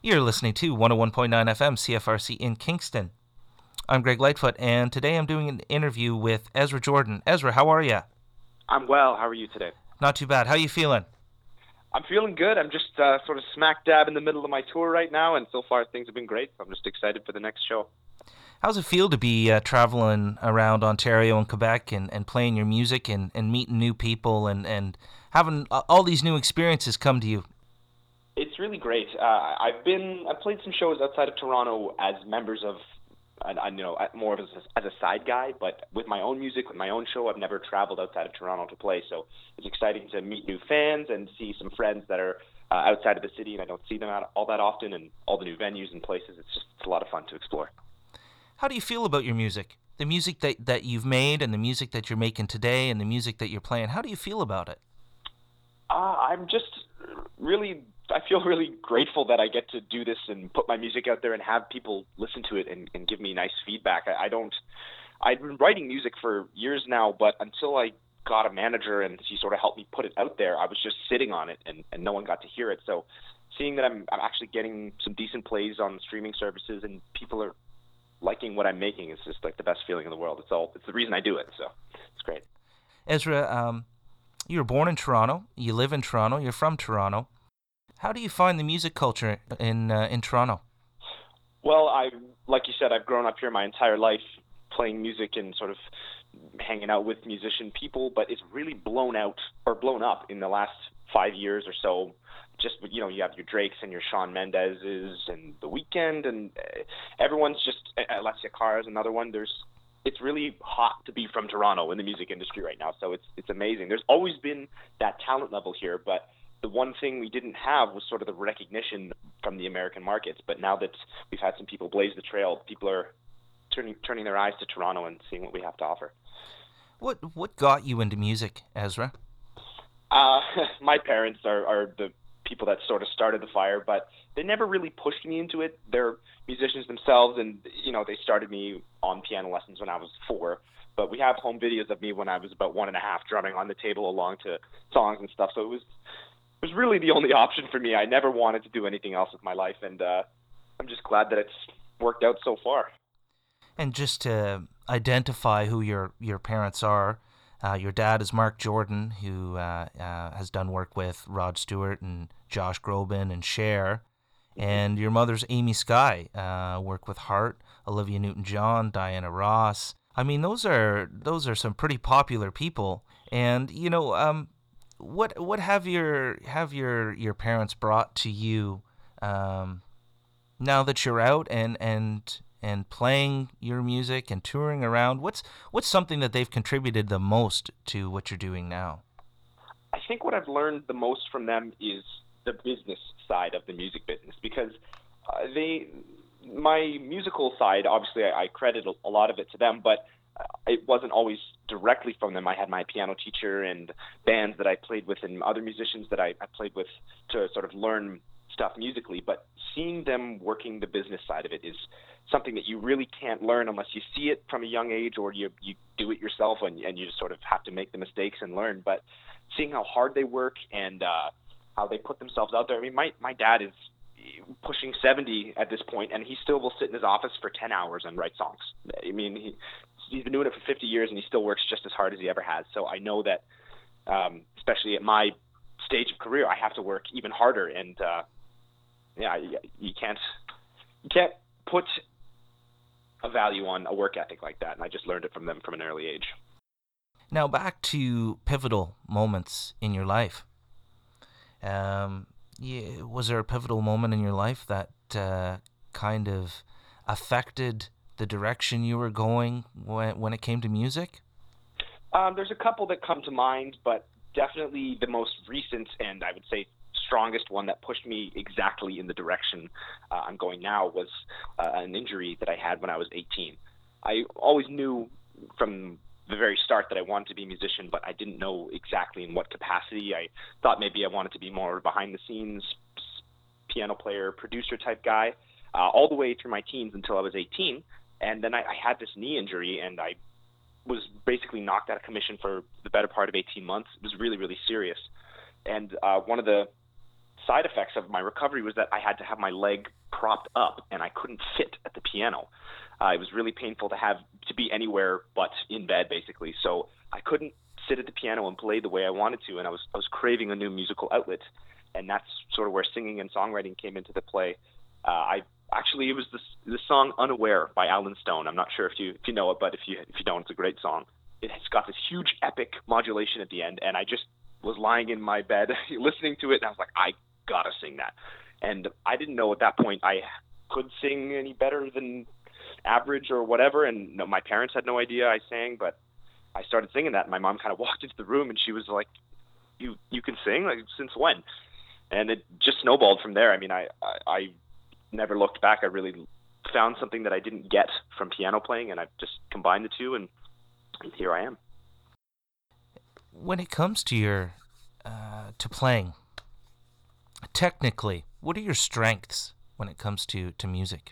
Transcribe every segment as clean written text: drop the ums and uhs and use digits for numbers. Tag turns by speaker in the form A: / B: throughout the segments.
A: You're listening to 101.9 FM CFRC in Kingston. I'm Greg Lightfoot, and today I'm doing an interview with Ezra Jordan. Ezra, how are you?
B: I'm well. How are you today?
A: Not too bad. How you feeling?
B: I'm feeling good. I'm just sort of smack dab in the middle of my tour right now, and so far things have been great. I'm just excited for the next show.
A: How's it feel to be traveling around Ontario and Quebec and playing your music and meeting new people and having all these new experiences come to you?
B: It's really great. I've played some shows outside of Toronto as members of, more of as a side guy, but with my own music, with my own show, I've never traveled outside of Toronto to play. So it's exciting to meet new fans and see some friends that are outside of the city, and I don't see them out all that often, and all the new venues and places. It's a lot of fun to explore.
A: How do you feel about your music? The music that you've made and the music that you're making today and the music that you're playing, how do you feel about it?
B: I'm just I feel really grateful that I get to do this and put my music out there and have people listen to it and give me nice feedback. I've been writing music for years now, but until I got a manager and he sort of helped me put it out there, I was just sitting on it and no one got to hear it. So seeing that I'm actually getting some decent plays on streaming services and people are liking what I'm making is just like the best feeling in the world. It's the reason I do it. So it's great.
A: Ezra, you were born in Toronto. You live in Toronto. You're from Toronto. How do you find the music culture in Toronto?
B: Well, like you said, I've grown up here my entire life playing music and sort of hanging out with musician people, but it's really blown up in the last 5 years or so. Just, you have your Drakes and your Shawn Mendes's and The Weeknd, and everyone's just, Alessia Cara is another one. It's really hot to be from Toronto in the music industry right now, so it's amazing. There's always been that talent level here, but the one thing we didn't have was sort of the recognition from the American markets. But now that we've had some people blaze the trail, people are turning their eyes to Toronto and seeing what we have to offer.
A: What got you into music, Ezra?
B: My parents are the people that sort of started the fire, but they never really pushed me into it. They're musicians themselves, and they started me on piano lessons when I was 4. But we have home videos of me when I was about 1.5, drumming on the table along to songs and stuff. So it was really the only option for me. I never wanted to do anything else with my life, and I'm just glad that it's worked out so far.
A: And just to identify who your parents are, your dad is Mark Jordan, who has done work with Rod Stewart and Josh Groban and Cher, and your mother's Amy Skye, worked with Heart, Olivia Newton-John, Diana Ross. I mean, those are some pretty popular people, and what have your parents brought to you now that you're out and playing your music and touring around? What's something that they've contributed the most to what you're doing now?
B: I think what I've learned the most from them is the business side of the music business, because my musical side, obviously I credit a lot of it to them, but it wasn't always directly from them. I had my piano teacher and bands that I played with and other musicians that I played with to sort of learn stuff musically, but seeing them working the business side of it is something that you really can't learn unless you see it from a young age or you do it yourself and you just sort of have to make the mistakes and learn. But seeing how hard they work and how they put themselves out there. I mean, my dad is pushing 70 at this point, and he still will sit in his office for 10 hours and write songs. I mean, he's been doing it for 50 years, and he still works just as hard as he ever has. So I know that, especially at my stage of career, I have to work even harder. And you can't put a value on a work ethic like that. And I just learned it from them from an early age.
A: Now back to pivotal moments in your life. Was there a pivotal moment in your life that kind of affected the direction you were going when it came to music?
B: There's a couple that come to mind, but definitely the most recent and I would say strongest one that pushed me exactly in the direction I'm going now was an injury that I had when I was 18. I always knew from the very start that I wanted to be a musician, but I didn't know exactly in what capacity. I thought maybe I wanted to be more behind the scenes piano player, producer type guy, all the way through my teens until I was 18. And then I had this knee injury, and I was basically knocked out of commission for the better part of 18 months. It was really, really serious. And one of the side effects of my recovery was that I had to have my leg propped up, and I couldn't sit at the piano. It was really painful to be anywhere but in bed, basically. So I couldn't sit at the piano and play the way I wanted to, and I was craving a new musical outlet, and that's sort of where singing and songwriting came into the play. It was the song "Unaware" by Alan Stone. I'm not sure if you know it, but if you don't, it's a great song. It's got this huge epic modulation at the end, and I just was lying in my bed listening to it, and I was like, I gotta sing that. And I didn't know at that point I could sing any better than average or whatever, and no, my parents had no idea I sang, but I started singing that, and my mom kind of walked into the room, and she was like, you can sing? Like, since when? And it just snowballed from there. I mean, I never looked back. I really found something that I didn't get from piano playing, and I just combined the two, and here I am.
A: When it comes to your to playing, technically, what are your strengths when it comes to music?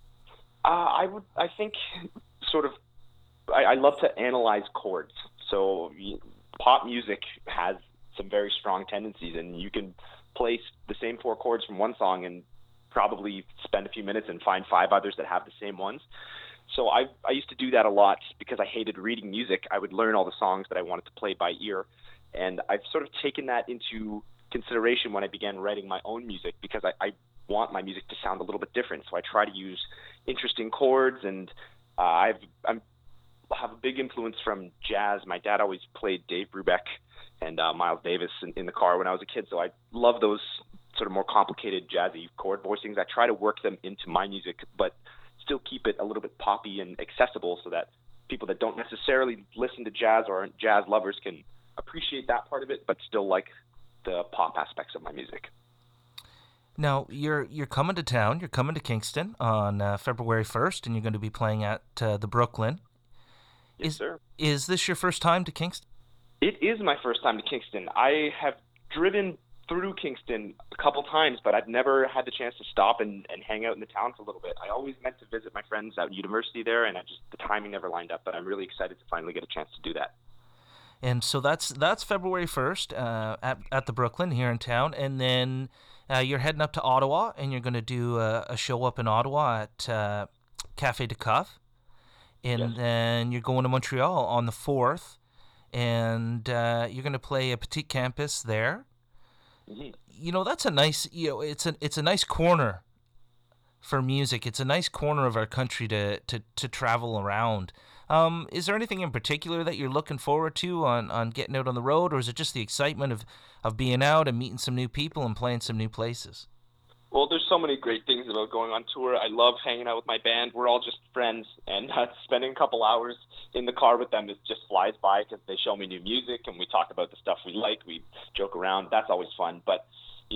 B: I think sort of, I love to analyze chords. So pop music has some very strong tendencies, and you can place the same 4 chords from one song and probably spend a few minutes and find 5 others that have the same ones. So I used to do that a lot because I hated reading music. I would learn all the songs that I wanted to play by ear, and I've sort of taken that into consideration when I began writing my own music, because I want my music to sound a little bit different. So I try to use interesting chords, and I have a big influence from jazz. My dad always played Dave Brubeck and Miles Davis in the car when I was a kid, so I love those sort of more complicated jazzy chord voicings. I try to work them into my music, but still keep it a little bit poppy and accessible so that people that don't necessarily listen to jazz or aren't jazz lovers can appreciate that part of it, but still like the pop aspects of my music.
A: Now, you're coming to town. You're coming to Kingston on February 1st, and you're going to be playing at the Brooklyn.
B: Yes, sir.
A: Is this your first time to Kingston?
B: It is my first time to Kingston. I have driven through Kingston a couple times, but I've never had the chance to stop and hang out in the town for a little bit. I always meant to visit my friends at university there, and the timing never lined up, but I'm really excited to finally get a chance to do that.
A: And so that's February 1st at the Brooklyn here in town, and then you're heading up to Ottawa, and you're going to do a show up in Ottawa at Café de Coff, and
B: Yes.
A: then you're going to Montreal on the 4th, and you're going to play a Petit Campus there.
B: Mm-hmm.
A: You know, that's a nice, it's a nice corner for music. It's a nice corner of our country to travel around. Is there anything in particular that you're looking forward to on getting out on the road, or is it just the excitement of being out and meeting some new people and playing some new places?
B: Well, there's so many great things about going on tour. I love hanging out with my band. We're all just friends, and spending a couple hours in the car with them just flies by because they show me new music, and we talk about the stuff we like. We joke around. That's always fun. But,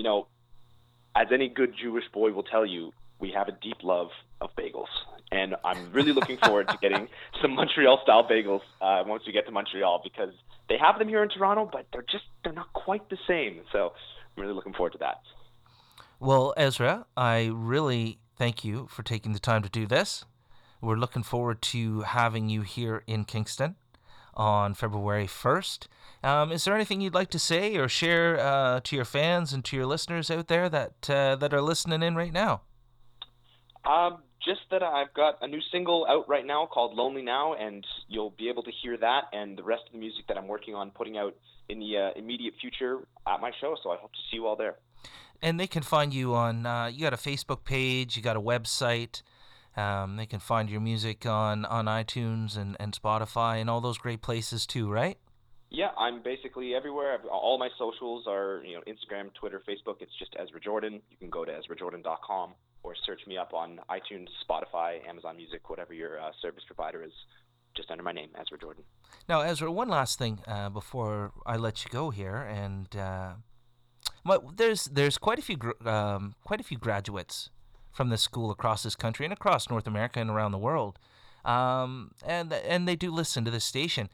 B: as any good Jewish boy will tell you, we have a deep love of bagels. And I'm really looking forward to getting some Montreal-style bagels once we get to Montreal, because they have them here in Toronto, but they're not quite the same. So I'm really looking forward to that.
A: Well, Ezra, I really thank you for taking the time to do this. We're looking forward to having you here in Kingston on February 1st. Is there anything you'd like to say or share to your fans and to your listeners out there that are listening in right now?
B: Just that I've got a new single out right now called Lonely Now, and you'll be able to hear that and the rest of the music that I'm working on putting out in the immediate future at my show, so I hope to see you all there.
A: And they can find you on, you got a Facebook page, you got a website, they can find your music on iTunes and Spotify and all those great places too, right?
B: Yeah, I'm basically everywhere. All my socials are, Instagram, Twitter, Facebook. It's just Ezra Jordan. You can go to EzraJordan.com or search me up on iTunes, Spotify, Amazon Music, whatever your service provider is, just under my name, Ezra Jordan.
A: Now, Ezra, one last thing before I let you go here, and there's quite a few graduates from this school across this country and across North America and around the world, and they do listen to this station.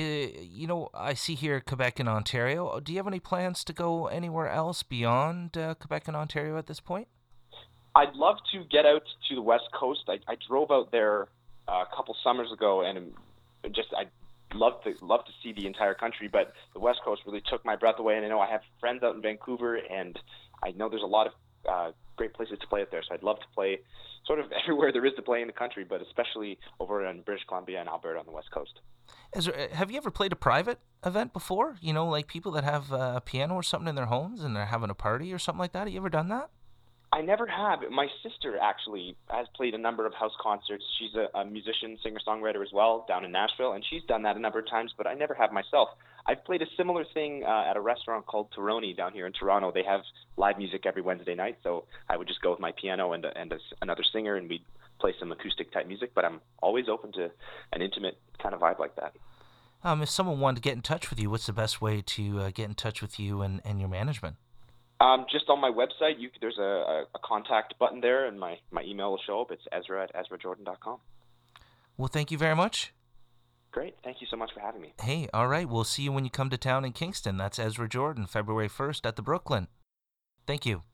A: I see here Quebec and Ontario. Do you have any plans to go anywhere else beyond Quebec and Ontario at this point?
B: I'd love to get out to the West Coast. I drove out there a couple summers ago, and I love to see the entire country, but the West Coast really took my breath away. And I know I have friends out in Vancouver, and I know there's a lot of great places to play out there. So I'd love to play sort of everywhere there is to play in the country, but especially over in British Columbia and Alberta on the West Coast.
A: Have you ever played a private event before? You know, like people that have a piano or something in their homes and they're having a party or something like that. Have you ever done that?
B: I never have. My sister actually has played a number of house concerts. She's a musician, singer-songwriter as well down in Nashville, and she's done that a number of times, but I never have myself. I've played a similar thing at a restaurant called Toroni down here in Toronto. They have live music every Wednesday night, so I would just go with my piano and another singer, and we'd play some acoustic-type music, but I'm always open to an intimate kind of vibe like that.
A: If someone wanted to get in touch with you, what's the best way to get in touch with you and your management?
B: Just on my website, there's a contact button there, and my email will show up. It's Ezra@EzraJordan.com.
A: Well, thank you very much.
B: Great. Thank you so much for having me.
A: Hey, all right. We'll see you when you come to town in Kingston. That's Ezra Jordan, February 1st at the Brooklyn. Thank you.